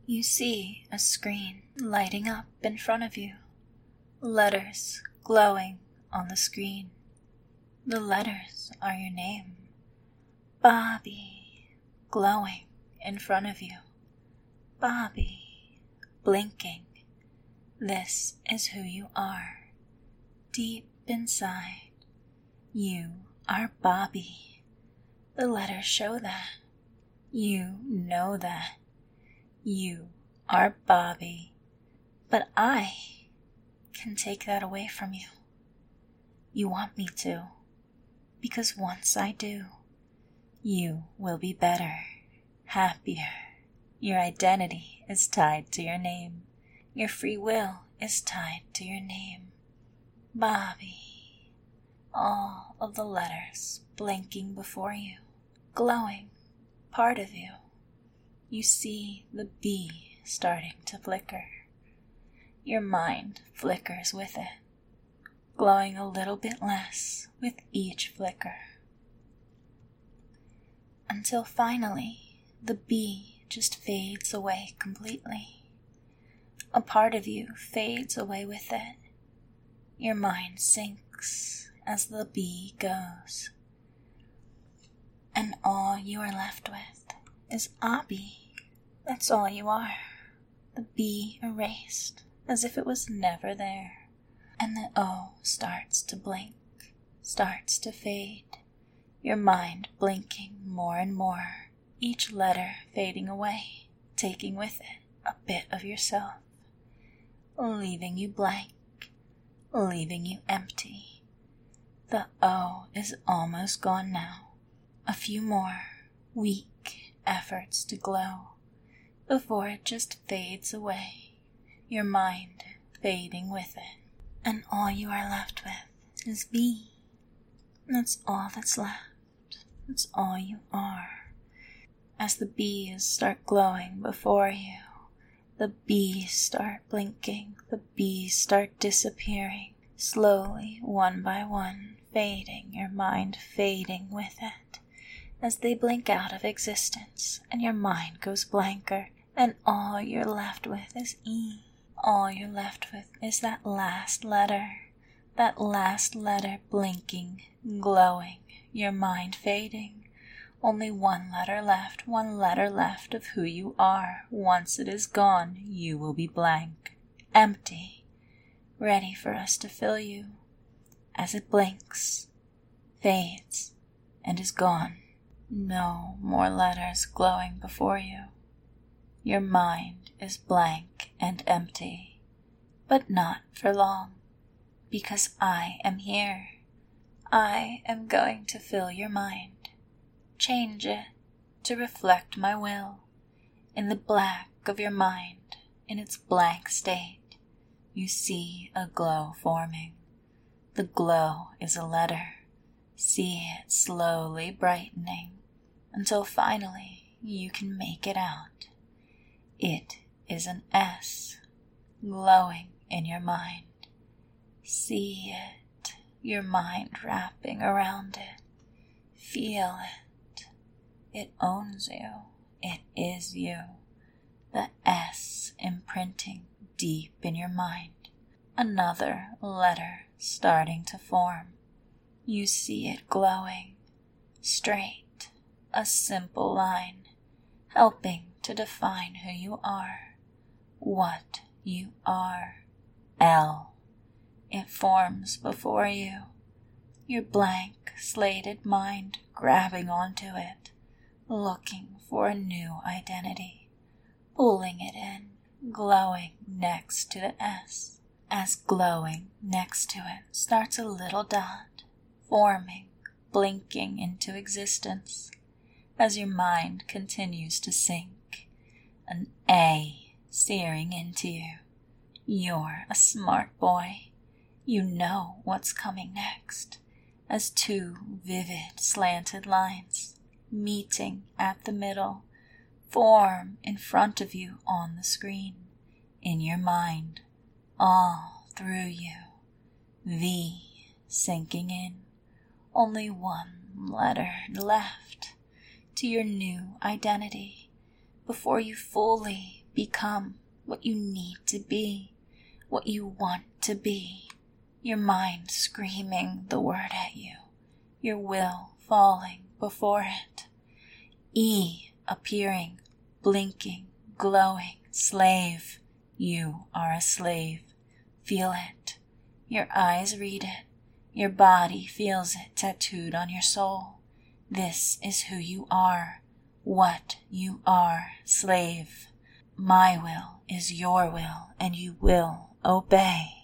You see a screen lighting up in front of you, letters glowing on the screen. The letters are your name, Bobby, glowing in front of you. Bobby, blinking. This is who you are. Deep inside, you are Bobby. The letters show that. You know that. You are Bobby. But I can take that away from you. You want me to. Because once I do, you will be better, happier. Your identity is tied to your name. Your free will is tied to your name. Bobby. All of the letters blinking before you, glowing, part of you. You see the B starting to flicker. Your mind flickers with it, glowing a little bit less with each flicker. Until finally, the B just fades away completely. A part of you fades away with it. Your mind sinks as the B goes. And all you are left with is Abby. That's all you are. The B erased as if it was never there. And the O starts to blink, starts to fade. Your mind blinking more and more, each letter fading away, taking with it a bit of yourself, leaving you blank, leaving you empty. The O is almost gone now. A few more weak efforts to glow before it just fades away, your mind fading with it. And all you are left with is B. That's all that's left. That's all you are. As the B's start glowing before you, the B's start blinking, the B's start disappearing, slowly, one by one, fading, your mind fading with it. As they blink out of existence, and your mind goes blanker, and all you're left with is E. All you're left with is that last letter blinking, glowing, your mind fading. Only one letter left of who you are. Once it is gone, you will be blank, empty, ready for us to fill you. As it blinks, fades, and is gone. No more letters glowing before you. Your mind is blank and empty, but not for long, because I am here. I am going to fill your mind, change it to reflect my will. In the black of your mind, in its blank state, you see a glow forming. The glow is a letter. See it slowly brightening until finally you can make it out. It is an S, glowing in your mind. See it, your mind wrapping around it. Feel it. It owns you. It is you. The S imprinting deep in your mind. Another letter starting to form. You see it glowing, straight, a simple line, helping to define who you are, what you are. L. It forms before you, your blank, slated mind grabbing onto it, looking for a new identity, pulling it in, glowing next to the S. As glowing next to it starts a little dot, forming, blinking into existence, as your mind continues to sink, an A searing into you. You're a smart boy. You know what's coming next, as two vivid slanted lines, meeting at the middle, form in front of you on the screen, in your mind, all through you. V sinking in, only one letter left to your new identity before you fully Become what you need to be, what you want to be. Your mind screaming the word at you, your will falling before it. E appearing, blinking, glowing, slave. You are a slave. Feel it. Your eyes read it. Your body feels it tattooed on your soul. This is who you are, what you are, slave. My will is your will, and you will obey.